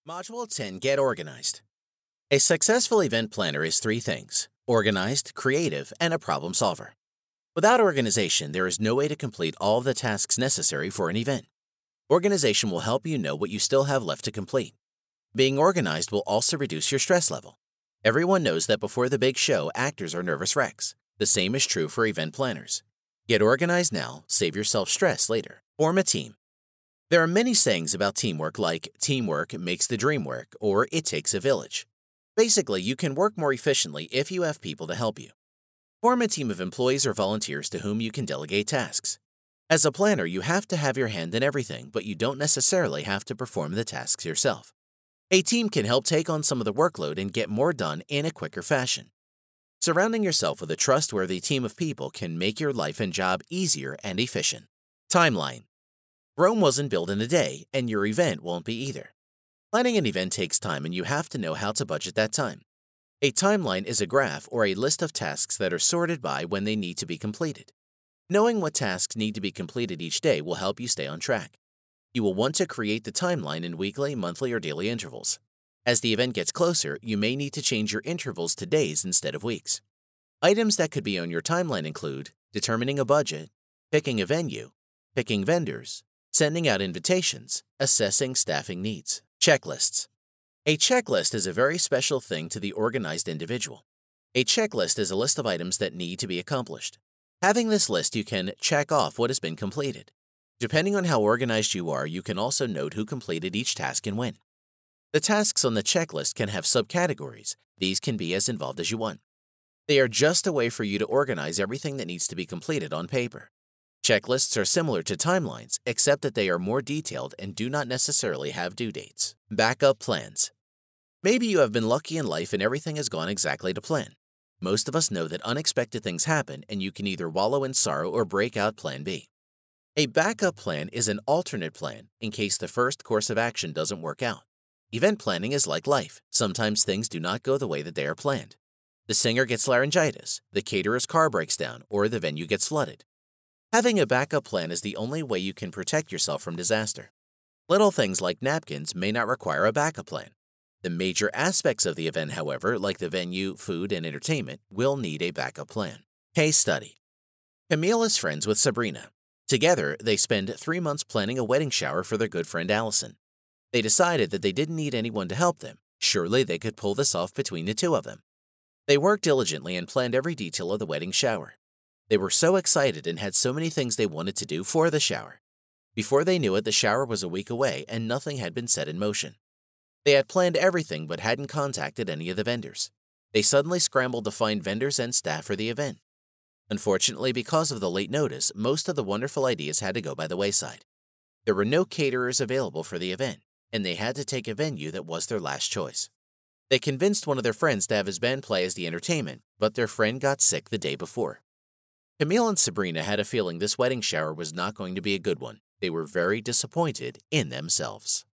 Module 10, Get Organized. A successful event planner is three things: organized, creative, and a problem solver. Without organization, there is no way to complete all of the tasks necessary for an event. Organization will help you know what you still have left to complete. Being organized will also reduce your stress level. Everyone knows that before the big show, actors are nervous wrecks. The same is true for event planners. Get organized now, save yourself stress later. Form a team. There are many sayings about teamwork like teamwork makes the dream work or it takes a village. Basically, you can work more efficiently if you have people to help you. Form a team of employees or volunteers to whom you can delegate tasks. As a planner, you have to have your hand in everything, but you don't necessarily have to perform the tasks yourself. A team can help take on some of the workload and get more done in a quicker fashion. Surrounding yourself with a trustworthy team of people can make your life and job easier and efficient. Timeline. Rome wasn't built in a day, and your event won't be either. Planning an event takes time, and you have to know how to budget that time. A timeline is a graph or a list of tasks that are sorted by when they need to be completed. Knowing what tasks need to be completed each day will help you stay on track. You will want to create the timeline in weekly, monthly, or daily intervals. As the event gets closer, you may need to change your intervals to days instead of weeks. Items that could be on your timeline include determining a budget, picking a venue, picking vendors, sending out invitations, assessing staffing needs. Checklists. A checklist is a very special thing to the organized individual. A checklist is a list of items that need to be accomplished. Having this list, you can check off what has been completed. Depending on how organized you are, you can also note who completed each task and when. The tasks on the checklist can have subcategories. These can be as involved as you want. They are just a way for you to organize everything that needs to be completed on paper. Checklists are similar to timelines, except that they are more detailed and do not necessarily have due dates. Backup plans. Maybe you have been lucky in life and everything has gone exactly to plan. Most of us know that unexpected things happen and you can either wallow in sorrow or break out Plan B. A backup plan is an alternate plan in case the first course of action doesn't work out. Event planning is like life. Sometimes things do not go the way that they are planned. The singer gets laryngitis, the caterer's car breaks down, or the venue gets flooded. Having a backup plan is the only way you can protect yourself from disaster. Little things like napkins may not require a backup plan. The major aspects of the event, however, like the venue, food, and entertainment, will need a backup plan. Case study. Camille is friends with Sabrina. Together, they spend 3 months planning a wedding shower for their good friend Allison. They decided that they didn't need anyone to help them. Surely they could pull this off between the two of them. They worked diligently and planned every detail of the wedding shower. They were so excited and had so many things they wanted to do for the shower. Before they knew it, the shower was a week away and nothing had been set in motion. They had planned everything but hadn't contacted any of the vendors. They suddenly scrambled to find vendors and staff for the event. Unfortunately, because of the late notice, most of the wonderful ideas had to go by the wayside. There were no caterers available for the event, and they had to take a venue that was their last choice. They convinced one of their friends to have his band play as the entertainment, but their friend got sick the day before. Camille and Sabrina had a feeling this wedding shower was not going to be a good one. They were very disappointed in themselves.